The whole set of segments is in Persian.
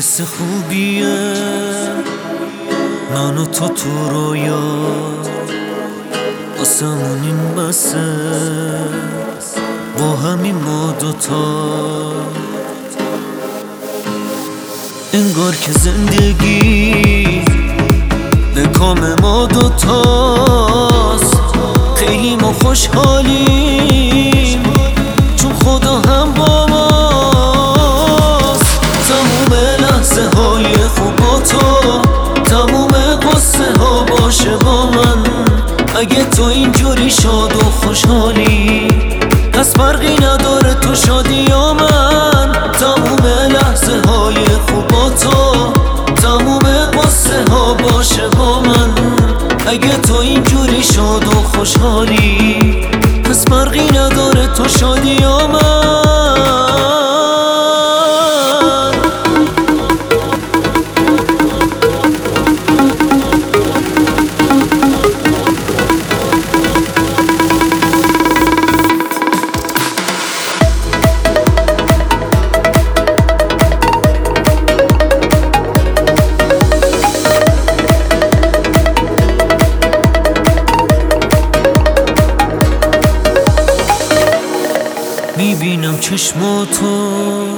حس خوبیه من و تو رویا آسمون این بسه با همین ما دوتا انگار که زندگی به کام ما دوتاست خیلی ما خوشحالیم چون خدا هم با ماست تموم لحظه های خوب با تو تموم قصه ها باشه با من اگه تو اینجوری شاد و خوشحالی پس فرقی نداره تو شادی یا من تموم لحظه های خوب با تو تموم قصه ها باشه با من اگه تو اینجوری شاد و خوشحالی پس فرقی نداره تو شادی یا من میبینم چشماتو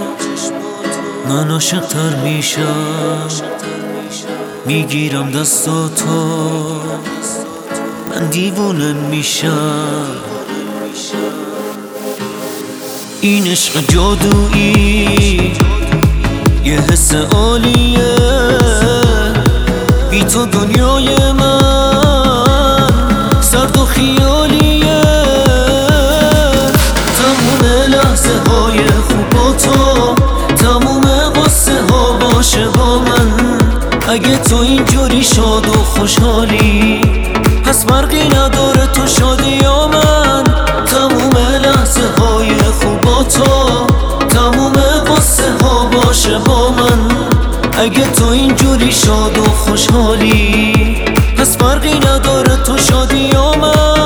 من عاشق‌تر میشم میگیرم دستاتو من دیوونه میشم این عشق جادویی یه حس عالیه بی تو دنیای من سرد و خیالیه لحظه های خوب با تو تموم قصه ها باشه با من اگه تو اینجوری شاد و خوشحالی پس فرقی نداره تو شادی یا من تموم لحظه های خوب با تو تموم قصه ها باشه با من اگه تو اینجوری شاد و خوشحالی پس فرقی نداره تو شادی یا من